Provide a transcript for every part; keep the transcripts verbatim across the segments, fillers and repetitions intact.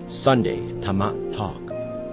Sunday Dhamma Talk.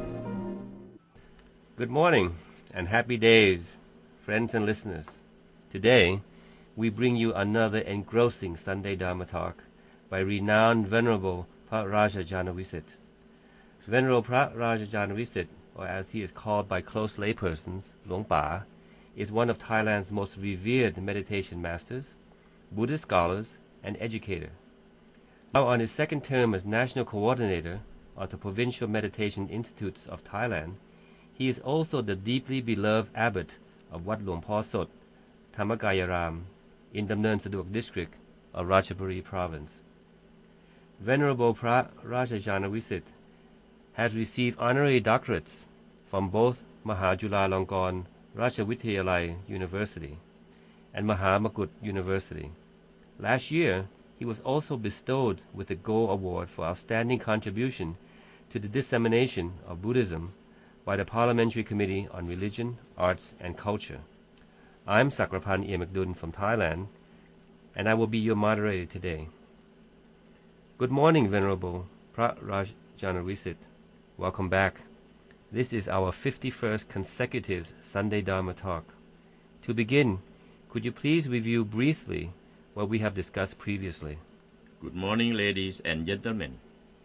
Good morning and happy days, friends and listeners. Today, we bring you another engrossing Sunday Dharma Talk by renowned Venerable Prat Raja Janavisit. Venerable Prat Raja Janavisit, or as he is called by close laypersons, Luang Pa, is one of Thailand's most revered meditation masters, Buddhist scholars, and educator. Now on his second term as National Coordinator of the Provincial Meditation Institutes of Thailand, he is also the deeply beloved abbot of Wat Luang Paw Sot, Thamakayaram, in Damneun Sadok District of Ratchaburi Province. Venerable Prat Raja Janavisit has received honorary doctorates from both Mahajulalongkorn Ratchavidyalaya University and Mahamakut University. Last year, he was also bestowed with the Gold Award for Outstanding Contribution to the Dissemination of Buddhism by the Parliamentary Committee on Religion, Arts and Culture. I'm Sakrapan Iemekdun from Thailand, and I will be your moderator today. Good morning, Venerable Prat Raja Janavisit. Welcome back. This is our fifty-first consecutive Sunday Dharma Talk. To begin, could you please review briefly what we have discussed previously? Good morning, ladies and gentlemen,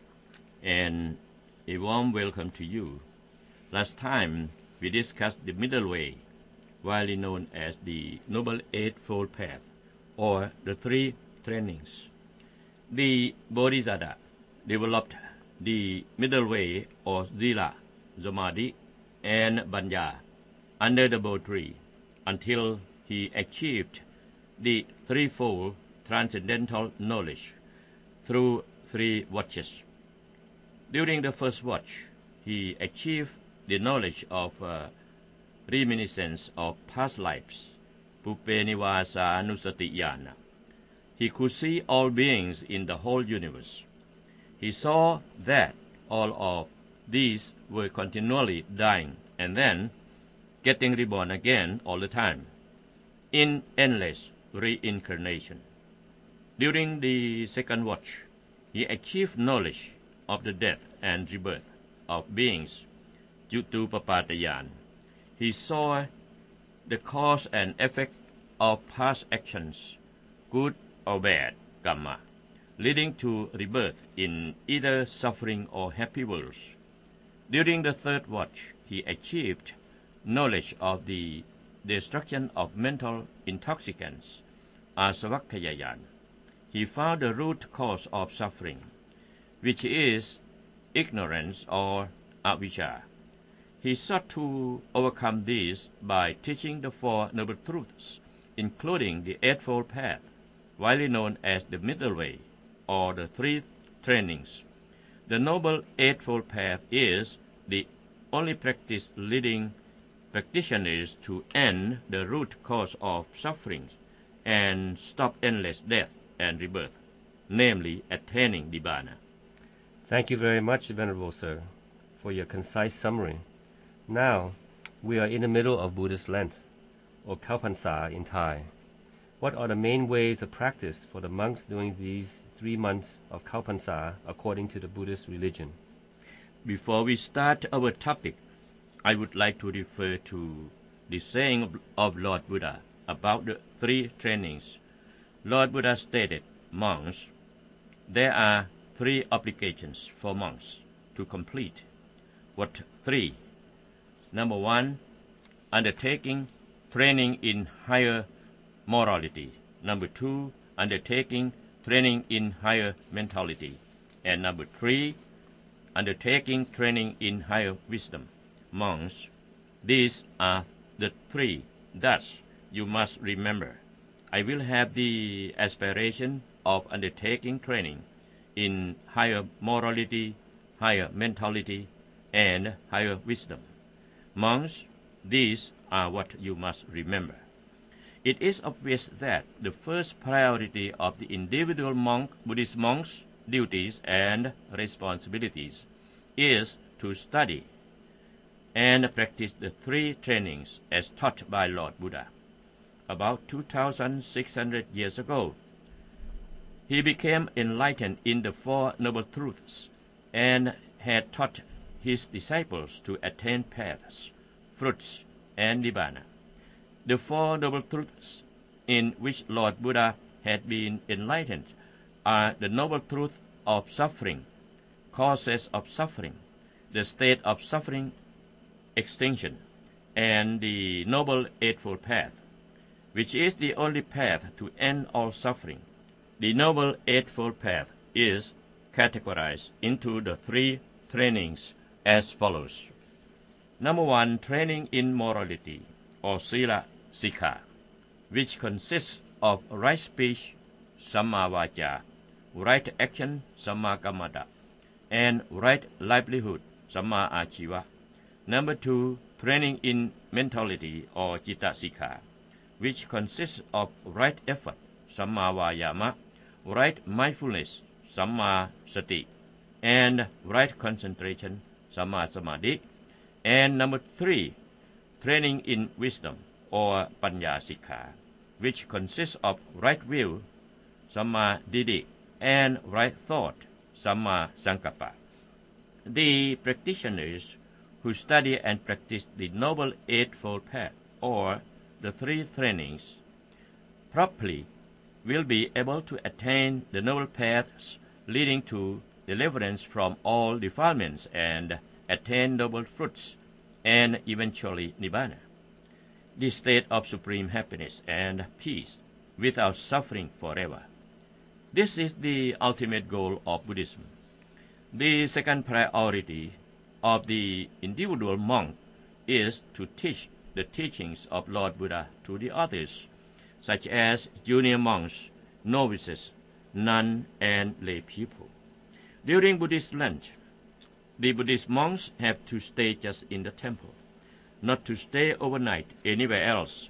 and a warm welcome to you. Last time, we discussed the middle way, widely known as the Noble Eightfold Path, or the three trainings. The Bodhisattva developed the middle way, or Sila, Samadhi, and Panya, under the Bodhi tree, until he achieved the threefold transcendental knowledge through three watches. During the first watch, he achieved the knowledge of uh, reminiscence of past lives, Pupenivasa Nusati Yana. He could see all beings in the whole universe. He saw that all of these were continually dying and then getting reborn again all the time, in endless reincarnation. During the second watch, he achieved knowledge of the death and rebirth of beings, Jutupapatayan. He saw the cause and effect of past actions, good or bad, karma, leading to rebirth in either suffering or happy worlds. During the third watch, he achieved knowledge of the destruction of mental intoxicants, Asavakkayayan. He found the root cause of suffering, which is ignorance or avijja. He sought to overcome this by teaching the Four Noble Truths, including the Eightfold Path, widely known as the Middle Way, or the Three Trainings. The Noble Eightfold Path is the only practice leading practitioners to end the root cause of suffering and stop endless death and rebirth, namely attaining Nibbana. Thank you very much, Venerable Sir, for your concise summary. Now, we are in the middle of Buddhist Lent, or Kalpansa in Thai. What are the main ways of practice for the monks during these three months of Kalpansa according to the Buddhist religion? Before we start our topic, I would like to refer to the saying of, of Lord Buddha about the three trainings. Lord Buddha stated, monks, there are three obligations for monks to complete. What three? Number one, undertaking training in higher morality. Number two, undertaking training in higher mentality. And number three, undertaking training in higher wisdom. Monks, these are the three. Thus, you must remember, I will have the aspiration of undertaking training in higher morality, higher mentality, and higher wisdom. Monks, these are what you must remember. It is obvious that the first priority of the individual monk, Buddhist monk's duties and responsibilities is to study and practice the three trainings as taught by Lord Buddha. About two thousand six hundred years ago, he became enlightened in the Four Noble Truths and had taught his disciples to attain paths, fruits, and nibbana. The Four Noble Truths in which Lord Buddha had been enlightened are the Noble Truth of suffering, causes of suffering, the state of suffering, extinction, and the Noble Eightfold Path, which is the only path to end all suffering. The Noble Eightfold Path is categorized into the three trainings as follows. Number one, training in morality, or Sila Sikha, which consists of right speech, Samma Vaca, right action, Samma Kammanta, and right livelihood, Samma Achiva. Number two, training in mentality, or Citta Sikha, which consists of right effort, Samma Vayama, right mindfulness, Samma Sati, and right concentration, Samma Samadhi. And number three, training in wisdom, or Panya Sikha, which consists of right will, Samma Ditti, and right thought, Samma Sankappa. The practitioners who study and practice the Noble Eightfold Path, or the three trainings, properly will be able to attain the noble paths leading to deliverance from all defilements and attain noble fruits and eventually Nibbana, the state of supreme happiness and peace without suffering forever. This is the ultimate goal of Buddhism. The second priority of the individual monk is to teach the teachings of Lord Buddha to the others, such as junior monks, novices, nuns, and lay people. During Buddhist Lent, the Buddhist monks have to stay just in the temple, not to stay overnight anywhere else.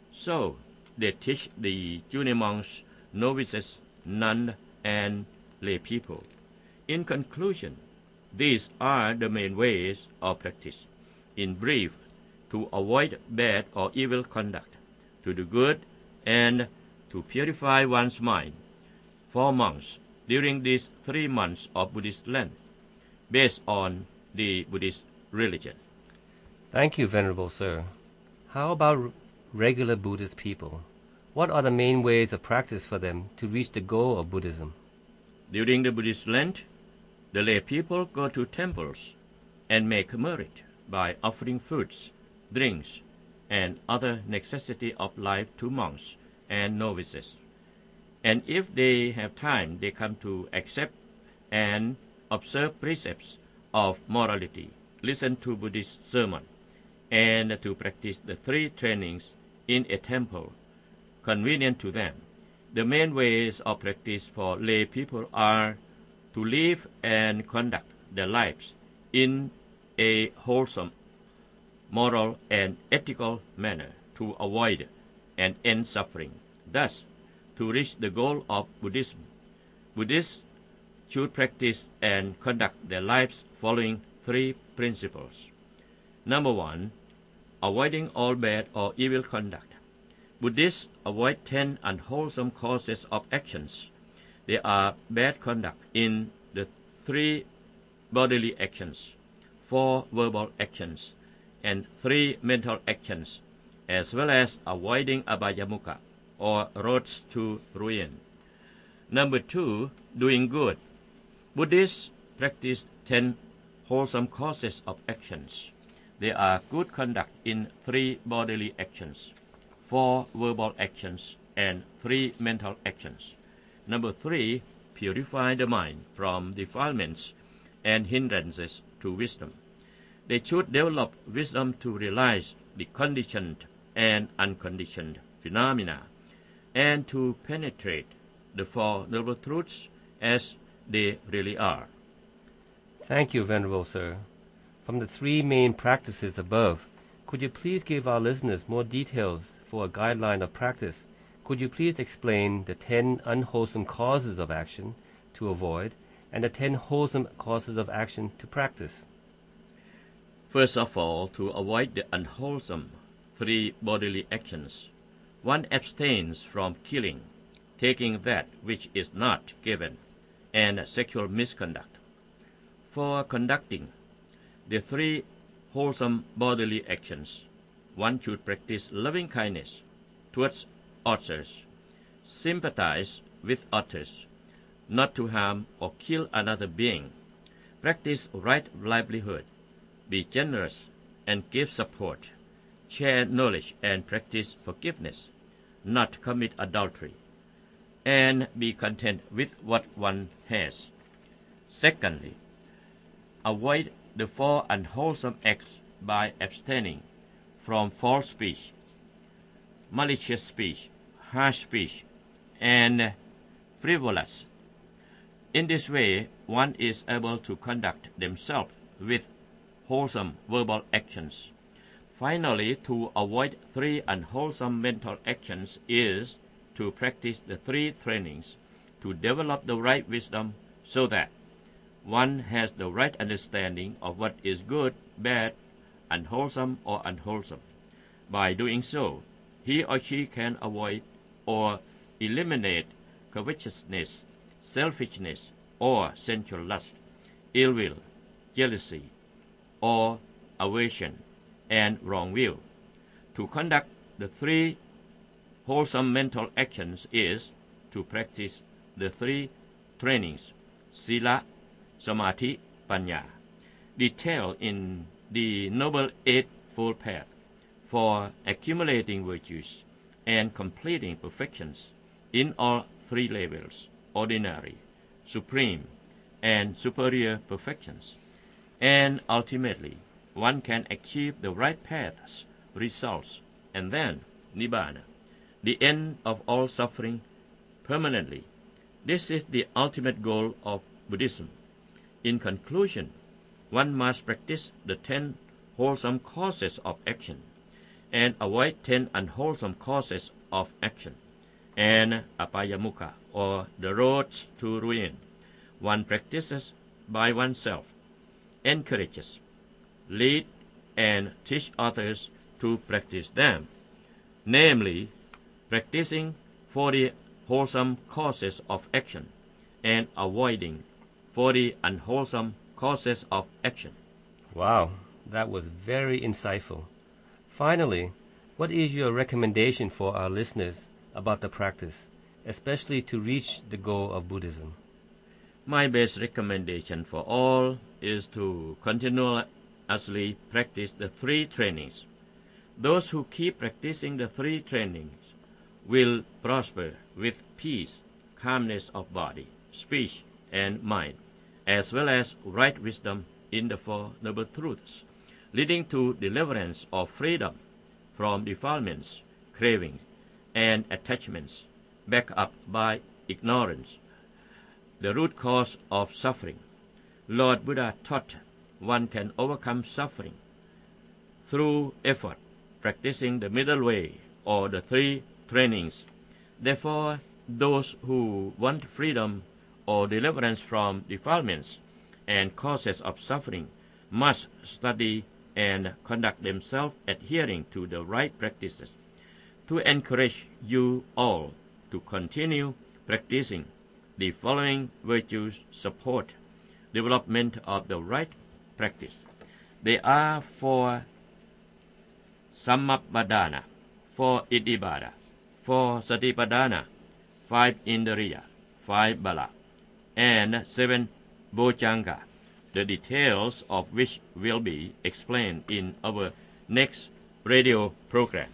So they teach the junior monks, novices, nuns, and lay people. In conclusion, these are the main ways of practice. In brief, to avoid bad or evil conduct, to do good, and to purify one's mind. For monks, during these three months of Buddhist Lent, based on the Buddhist religion. Thank you, Venerable Sir. How about r- regular Buddhist people? What are the main ways of practice for them to reach the goal of Buddhism? During the Buddhist Lent, the lay people go to temples and make merit by offering foods, drinks, and other necessity of life to monks and novices. And if they have time, they come to accept and observe precepts of morality, listen to Buddhist sermon, and to practice the three trainings in a temple convenient to them. The main ways of practice for lay people are to live and conduct their lives in a wholesome, moral, and ethical manner to avoid and end suffering. Thus, to reach the goal of Buddhism, Buddhists should practice and conduct their lives following three principles. Number one, avoiding all bad or evil conduct. Buddhists avoid ten unwholesome causes of actions. They are bad conduct in the three bodily actions, four verbal actions, and three mental actions, as well as avoiding abhayamukha, or roads to ruin. Number two, doing good. Buddhists practice ten wholesome causes of actions. They are good conduct in three bodily actions, four verbal actions, and three mental actions. Number three, purify the mind from defilements and hindrances to wisdom. They should develop wisdom to realize the conditioned and unconditioned phenomena, and to penetrate the Four Noble Truths as they really are. Thank you, Venerable Sir. From the three main practices above, could you please give our listeners more details for a guideline of practice? Could you please explain the ten unwholesome causes of action to avoid and the ten wholesome causes of action to practice? First of all, to avoid the unwholesome three bodily actions, one abstains from killing, taking that which is not given, and sexual misconduct. For conducting the three wholesome bodily actions, one should practice loving kindness towards others, sympathize with others, not to harm or kill another being, practice right livelihood, be generous and give support, share knowledge and practice forgiveness, not commit adultery, and be content with what one has. Secondly, avoid the four unwholesome acts by abstaining from false speech, malicious speech, harsh speech, and frivolous. In this way, one is able to conduct themselves with wholesome verbal actions. Finally, to avoid three unwholesome mental actions is to practice the three trainings to develop the right wisdom so that one has the right understanding of what is good, bad, unwholesome, or unwholesome. By doing so, he or she can avoid or eliminate covetousness, selfishness, or sensual lust, ill will, jealousy, or aversion, and wrong will. To conduct the three wholesome mental actions is to practice the three trainings, Sila, Samadhi, Panya, detailed in the Noble Eightfold Path for accumulating virtues and completing perfections in all three levels, ordinary, supreme, and superior perfections. And ultimately, one can achieve the right path's results, and then Nibbana, the end of all suffering, permanently. This is the ultimate goal of Buddhism. In conclusion, one must practice the ten wholesome causes of action and avoid ten unwholesome causes of action, and apayamukha, or the roads to ruin. One practices by oneself, encourages, lead, and teach others to practice them, namely, practicing forty wholesome causes of action and avoiding forty unwholesome causes of action. Wow, that was very insightful. Finally, what is your recommendation for our listeners about the practice, especially to reach the goal of Buddhism? My best recommendation for all is to continuously practice the three trainings. Those who keep practicing the three trainings will prosper with peace, calmness of body, speech, and mind, as well as right wisdom in the Four Noble Truths, leading to deliverance or freedom from defilements, cravings, and attachments, backed up by ignorance, the root cause of suffering. Lord Buddha taught one can overcome suffering through effort, practicing the middle way or the three trainings. Therefore, those who want freedom or deliverance from defilements and causes of suffering must study and conduct themselves adhering to the right practices. To encourage you all to continue practicing, the following virtues support development of the right practice. They are for Sammapadana, for Iddhibada, for Satipadana, five Indriya, five Bala, and seven Bojjhanga, the details of which will be explained in our next radio program.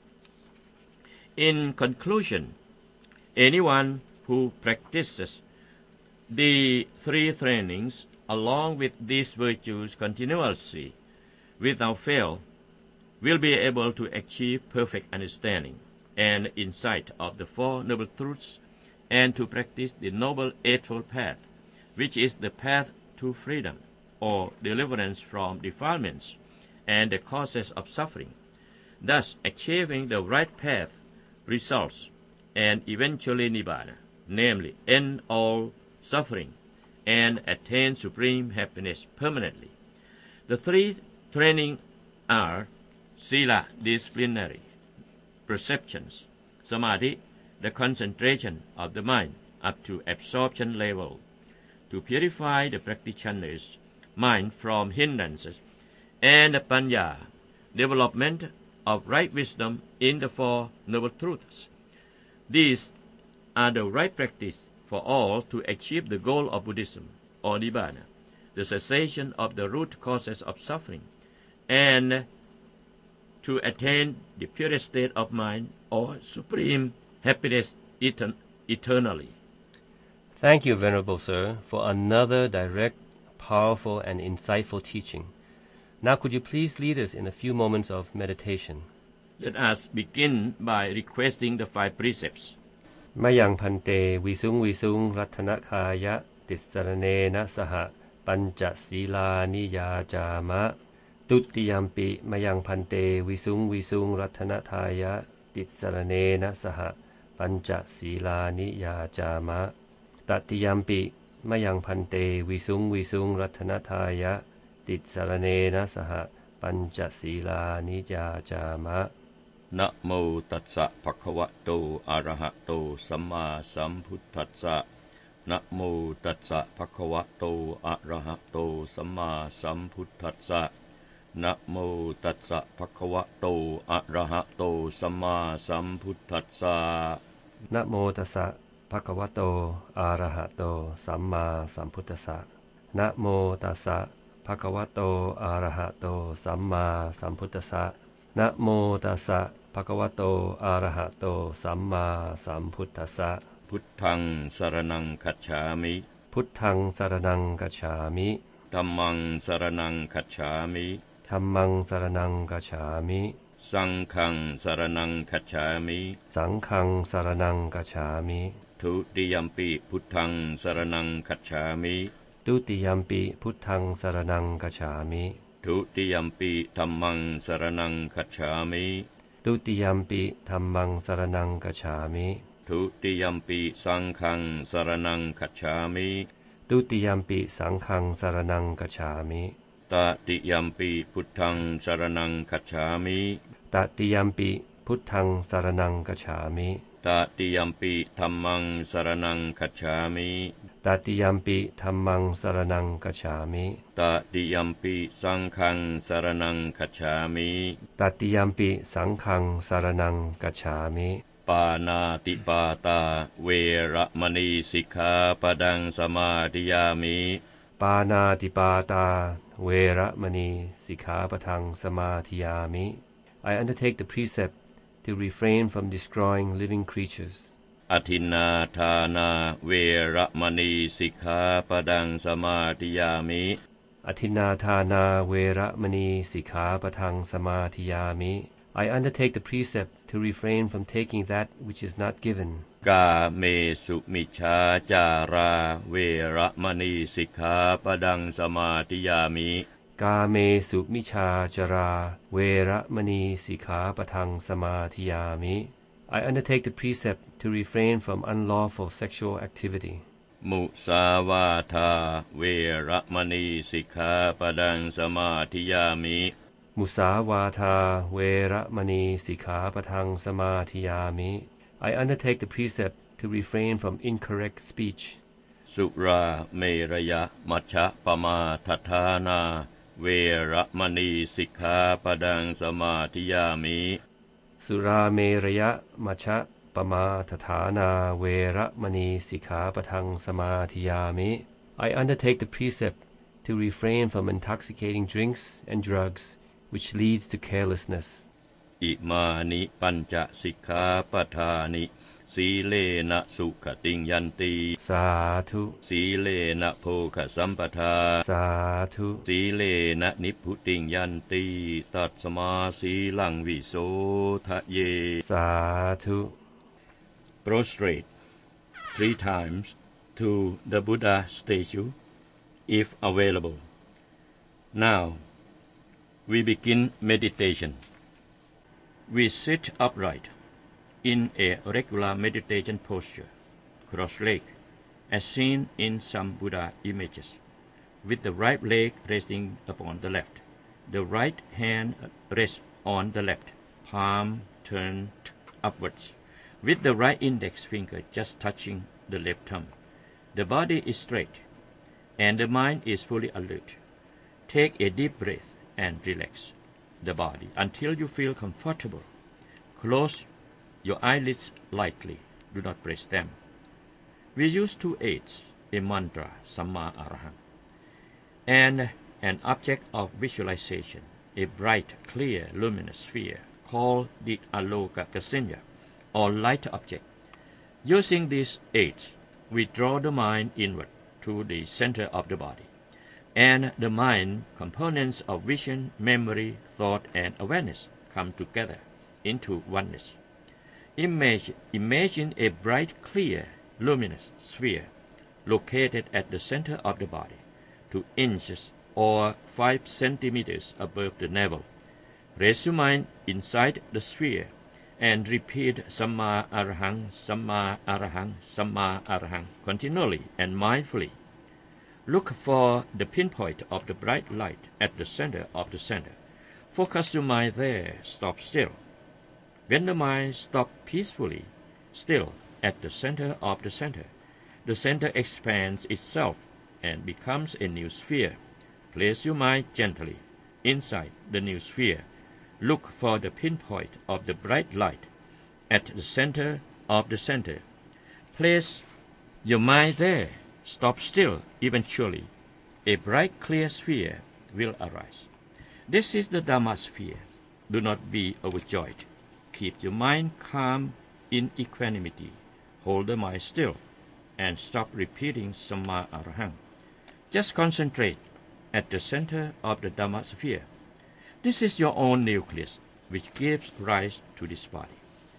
In conclusion, anyone who practices the three trainings along with these virtues continuously without fail will be able to achieve perfect understanding and insight of the Four Noble Truths and to practice the Noble Eightfold Path, which is the path to freedom or deliverance from defilements and the causes of suffering. Thus, achieving the right path results and eventually Nibbana, namely end all suffering and attain supreme happiness permanently. The three training are Sila, disciplinary, perceptions, Samadhi, the concentration of the mind up to absorption level. To purify the practitioners, mind from hindrances, and panya, development of right wisdom in the Four Noble Truths. These are the right practice for all to achieve the goal of Buddhism, or Nibbana, the cessation of the root causes of suffering, and to attain the purest state of mind, or supreme happiness etern- eternally. Thank you, Venerable Sir, for another direct, powerful, and insightful teaching. Now could you please lead us in a few moments of meditation? Let us begin by requesting the five precepts. Mayang Pante Visung Visung Ratanakaya Tisarane Saha Pancha Sila Niya Jama Tuttiyampi Mayang Pante Visung Visung Ratanakaya Tisarane Saha Pancha Sila Niya Jama Tattiyampi Mayang Pante Visung Visung Ratanakaya Tisarane Saha Pancha Sila Niya Jama นะโมตัสสะภะคะวะโตอะระหะโตสัมมาสัมพุทธัสสะนะโมตัสสะภะคะวะโตอะระหะโตสัมมาสัมพุทธัสสะนะโมตัสสะภะคะวะโตอะระหะโตสัมมาสัมพุทธัสสะนะโมตัสสะภะคะวะโตอะระหะโตสัมมาสัมพุทธัสสะนะโมตัสสะภะคะวะโตอะระหะโตสัมมาสัมพุทธัสสะนะโมตัสสะภะคะวะโตอะระหะโตสัมมาสัมพุทธัสสะพุทธังสรณังคัจฉามิพุทธังสรณังกัจฉามิธัมมังสรณังคัจฉามิธัมมังสรณังกัจฉามิสังฆังสรณังคัจฉามิสังฆังสรณังกัจฉามิทุติยัมปิพุทธังสรณังคัจฉามิตุติยัมปิพุทธังสรณังกัจฉามิทุติยัมปิธัมมังสรณังคัจฉามิตุติยัมปิธัมมังสรณังกัจฉามิทุติยัมปิสังฆังสรณังคัจฉามิตุติยัมปิสังฆังสรณังกัจฉามิตติยัมปิพุทธังสรณังคัจฉามิตติยัมปิพุทธังสรณังกัจฉามิตติยัมปิธัมมังสรณังคัจฉามิตติยัมปิธัมมังสรณังกัจฉามิตติยัมปิสังฆังสรณังคัจฉามิตติยัมปิสังฆังสรณังกัจฉามิปานาติปาตาเวระมณีสิกขาปดังสมาธิยามิปานาติปาตาเวระมณีสิกขาปะทังสมาธิยามิ I undertake the precept to refrain from destroying living creatures. อทินนาทานาเวระมณีสิกขาปดังสมาธิยามิอทินนาทานาเวระมณีสิกขาปะทังสมาธิยามิ I undertake the precept to refrain from taking that which is not given. กาเมสุมิชาจาราเวระมณีสิกขาปดังสมาธิยามิกาเมสุมิชาจราเวระมณีสิกขาปะทังสมาธิยามิ I undertake the precept to refrain from unlawful sexual activity. มุสาวาทาเวระมณีสิกขาปดังสมาธิยามิมุสาวาทาเวระมณีสิกขาปะทังสมาธิยามิ I undertake the precept to refrain from incorrect speech. สุราเมรยะมัชฌะปมาทัฏฐานาเวระมณีสิกขาปดังสมาธิยามิสุราเมรยะมัชฌะปมาทฐานาเวระมณีสิกขาปะทังสมาธิยามิ I undertake the precept to refrain from intoxicating drinks and drugs which leads to carelessness. อิมานิปัญจสิกขาปทานิสีเลนะสุขติงยันติสาธุสีเลนะโภคสัมปทาสาธุสีเลนะนิพพุติงยันติตัสมาสีลังวิโสทะเยสาธุ Prostrate three times to the Buddha statue if available. Now we begin meditation. We sit upright in a regular meditation posture, cross-legged, as seen in some Buddha images, with the right leg resting upon the left. The right hand rests on the left, palm turned upwards, with the right index finger just touching the left thumb. The body is straight, and the mind is fully alert. take a deep breath and relax the body until you feel comfortable. Close your eyelids lightly. Do not press them. We use two aids, a mantra, Samma Arahang, and an object of visualization, a bright, clear, luminous sphere called the Alokakasanya, or light object. Using these aids, we draw the mind inward to the center of the body, and the mind components of vision, memory, thought, and awareness come together into oneness. Imagine, imagine a bright, clear, luminous sphere located at the center of the body, two inches or five centimeters above the navel. Raise your mind inside the sphere and repeat Samma Arahang, Samma Arahang, Samma Arahang continually and mindfully. Look for the pinpoint of the bright light at the center of the center. Focus your mind there. Stop still. When the mind stops peacefully, still at the center of the center, the center expands itself and becomes a new sphere. Place your mind gently inside the new sphere. Look for the pinpoint of the bright light at the center of the center. Place your mind there. Stop still. Eventually, a bright, clear sphere will arise. This is the Dhamma sphere. Do not be overjoyed. Keep your mind calm in equanimity. Hold the mind still and stop repeating Samma Arahang. Just concentrate at the center of the Dhamma sphere. This is your own nucleus, which gives rise to this body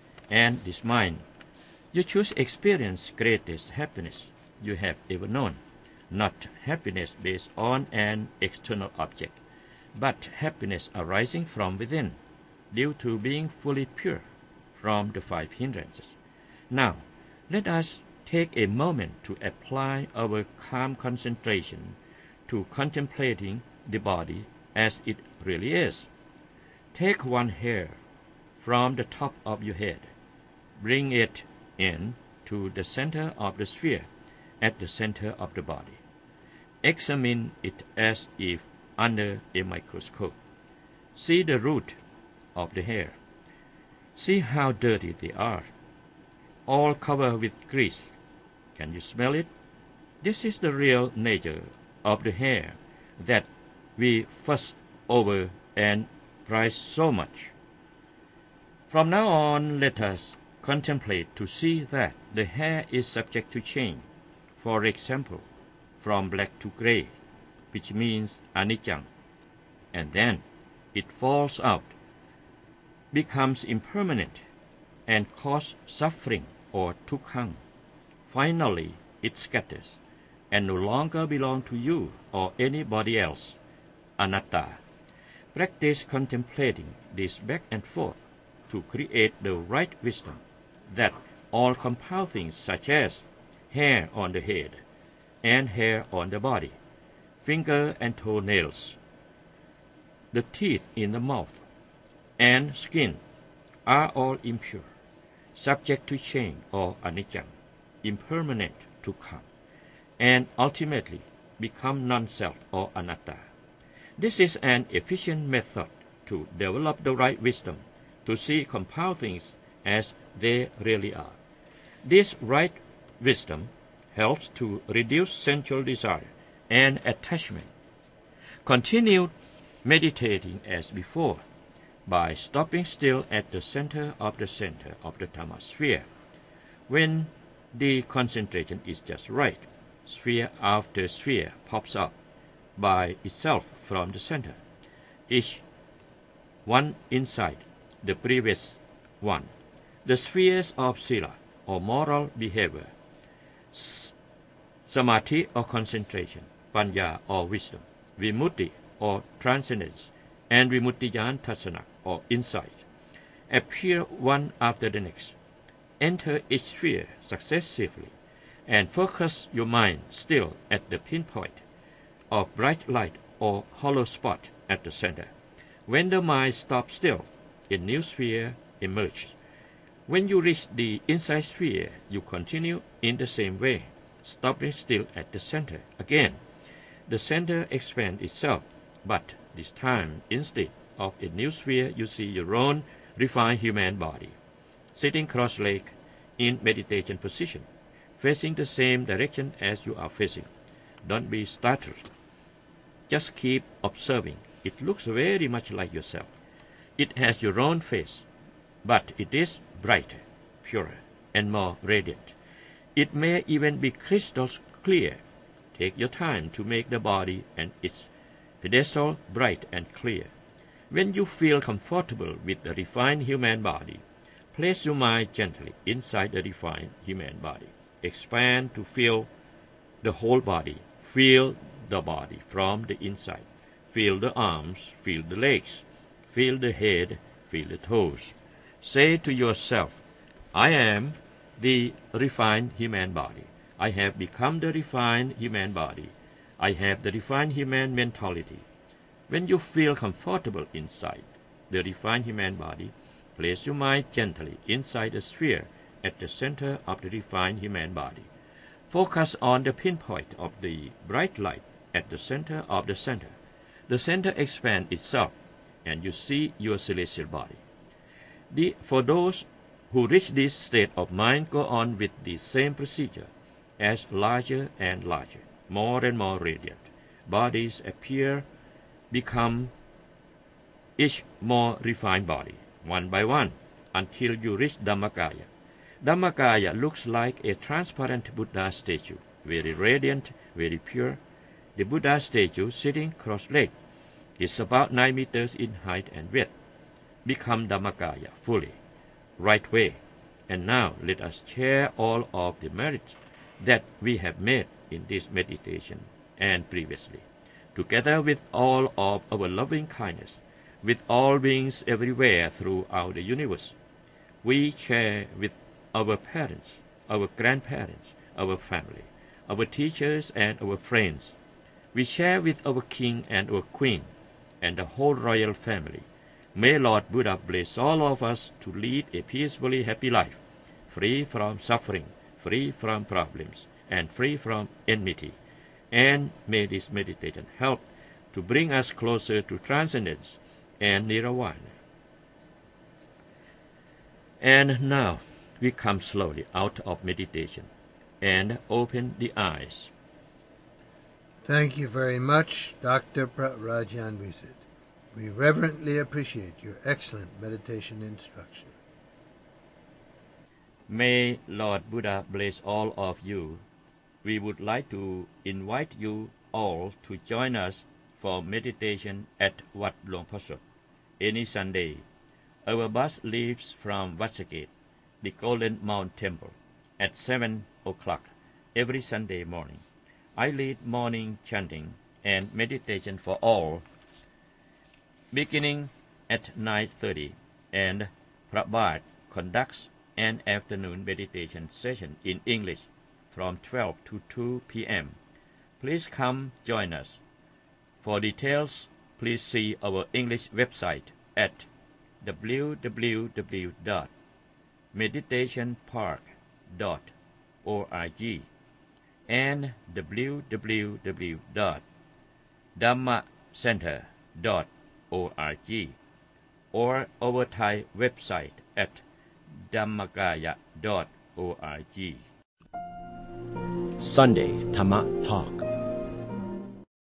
and this mind. You choose experience greatest happiness you have ever known, not happiness based on an external object, but happiness arising from within, due to being fully pure from the five hindrances. Now, let us take a moment to apply our calm concentration to contemplating the body as it really is. Take one hair from the top of your head. Bring it in to the center of the sphere at the center of the body. Examine it as if under a microscope. See the root of the hair. See how dirty they are, all covered with grease. Can you smell it? This is the real nature of the hair that we fuss over and prize so much. From now on, let us contemplate to see that the hair is subject to change. For example, from black to gray, which means anicca, and then it falls out, becomes impermanent, and causes suffering or dukkha. Finally, it scatters and no longer belongs to you or anybody else, anatta. Practice contemplating this back and forth to create the right wisdom that all compound things such as hair on the head and hair on the body, finger and toenails, the teeth in the mouth, and skin are all impure, subject to change or anicca, impermanent to come, and ultimately become non-self or anatta. This is an efficient method to develop the right wisdom to see compound things as they really are. This right wisdom helps to reduce sensual desire and attachment. Continue meditating as before by stopping still at the center of the center of the Dhamma sphere. When the concentration is just right, sphere after sphere pops up by itself from the center, each one inside the previous one. The spheres of sila or moral behavior, samadhi or concentration, panya or wisdom, vimutti or transcendence, and vimuttiyan tassana or insight, appear one after the next. Enter each sphere successively and focus your mind still at the pinpoint of bright light or hollow spot at the center. When the mind stops still, a new sphere emerges. When you reach the inside sphere, you continue in the same way, stopping still at the center. Again, the center expands itself But this time, instead of a new sphere, you see your own refined human body, sitting cross-legged in meditation position, facing the same direction as you are facing. Don't be startled. Just keep observing. It looks very much like yourself. It has your own face, but it is brighter, purer, and more radiant. It may even be crystal clear. Take your time to make the body and its pedestal bright and clear. When you feel comfortable with the refined human body, place your mind gently inside the refined human body. Expand to feel the whole body. Feel the body from the inside. Feel the arms, feel the legs, feel the head, feel the toes. Say to yourself, I am the refined human body. I have become the refined human body. I have the refined human mentality. When you feel comfortable inside the refined human body, place your mind gently inside the sphere at the center of the refined human body. Focus on the pinpoint of the bright light at the center of the center. The center expands itself, and you see your celestial body. The, for those who reach this state of mind, go on with the same procedure as larger and larger, more and more radiant. Bodies appear, become each more refined body, one by one, until you reach Dhammakaya. Dhammakaya looks like a transparent Buddha statue, very radiant, very pure. The Buddha statue, sitting cross-legged, is about nine meters in height and width. Become Dhammakaya fully, right way. And now let us share all of the merits that we have made in this meditation and previously, together with all of our loving kindness, with all beings everywhere throughout the universe. We share with our parents, our grandparents, our family, our teachers and our friends. We share with our king and our queen and the whole royal family. May Lord Buddha bless all of us to lead a peacefully happy life, free from suffering, free from problems, and free from enmity. And may this meditation help to bring us closer to transcendence and nirvana. And now we come slowly out of meditation and open the eyes. Thank you very much, Doctor Pratarajan Visit. We reverently appreciate your excellent meditation instruction. May Lord Buddha bless all of you. We would like to invite you all to join us for meditation at Wat Luang Prasat any Sunday. Our bus leaves from Watsagate, the Golden Mount Temple, at seven o'clock every Sunday morning. I lead morning chanting and meditation for all, beginning at nine thirty, and Prabhat conducts an afternoon meditation session in English from twelve to two p.m. Please come join us. For details, please see our English website at w w w dot meditation park dot org and w w w dot dhamma center dot org, or our Thai website at dhammakaya dot org. Sunday Dhamma Talk.